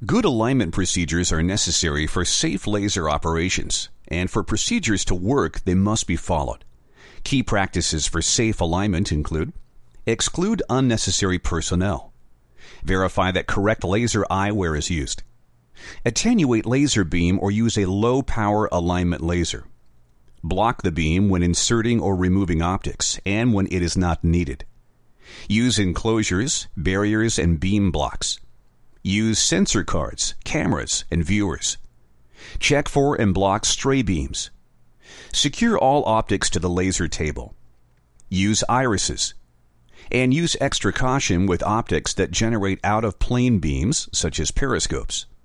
Good alignment procedures are necessary for safe laser operations, and for procedures to work, they must be followed. Key practices for safe alignment include: exclude unnecessary personnel. Verify that correct laser eyewear is used. Attenuate laser beam or use a low-power alignment laser. Block the beam when inserting or removing optics and when it is not needed. Use enclosures, barriers, and beam blocks. Use sensor cards, cameras, and viewers. Check for and block stray beams. Secure all optics to the laser table. Use irises. And use extra caution with optics that generate out-of-plane beams, such as periscopes.